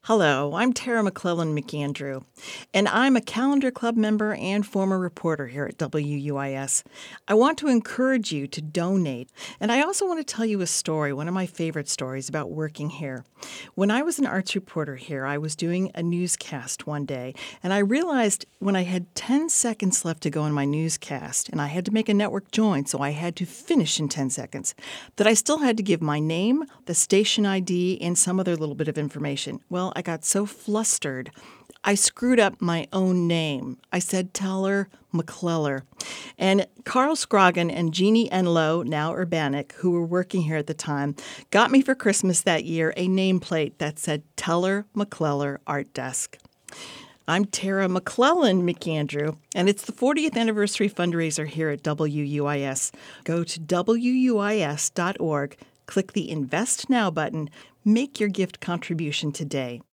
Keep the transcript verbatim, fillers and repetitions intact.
Hello, I'm Tara McClellan McAndrew, and I'm a Calendar Club member and former reporter here at W U I S. I want to encourage you to donate, and I also want to tell you a story, one of my favorite stories about working here. When I was an arts reporter here, I was doing a newscast one day, and I realized when I had ten seconds left to go in my newscast, and I had to make a network join, so I had to finish in ten seconds, that I still had to give my name, the station I D, and some other little bit of information. Well, I got so flustered, I screwed up my own name. I said Teller McClellar. And Carl Scroggin and Jeannie Enlow, now Urbanic, who were working here at the time, got me for Christmas that year a nameplate that said Teller McClellar Art Desk. I'm Tara McClellan McAndrew, and it's the fortieth anniversary fundraiser here at W U I S. Go to W U I S dot org, click the Invest Now button, make your gift contribution today.